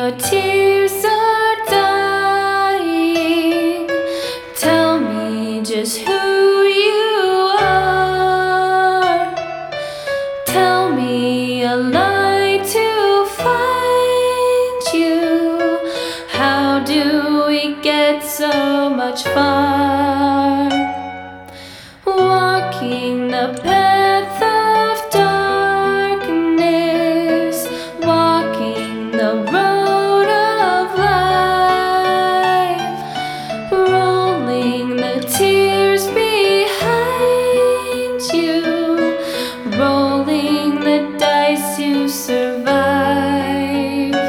your tears are dying. Tell me just who you are. Tell me a lie to find you. How do we get so much far? Walking the path of darkness, walking the road of life, rolling the tears behind you, rolling the dice you survive.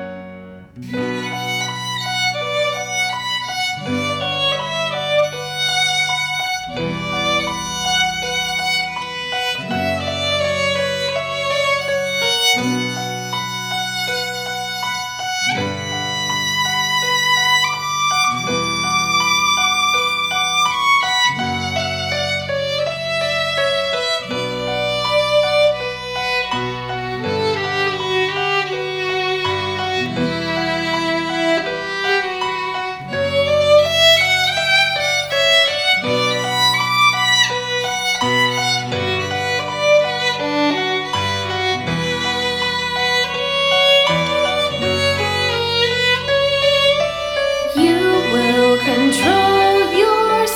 Control your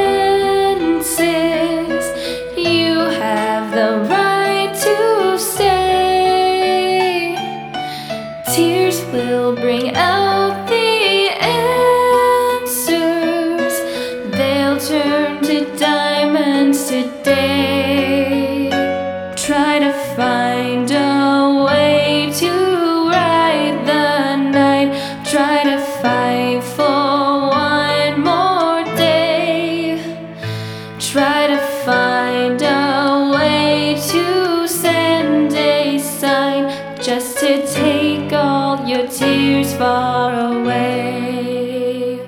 senses. You have the right to stay. Tears will bring out the answers. They'll turn to diamonds today. Try to find a way to ride the night. Try to fight for try to find a way to send a sign, just to take all your tears far away.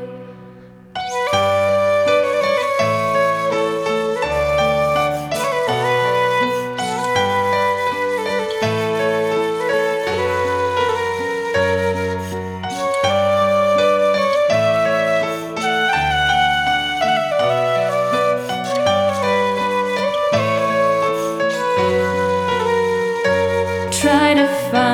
Try to find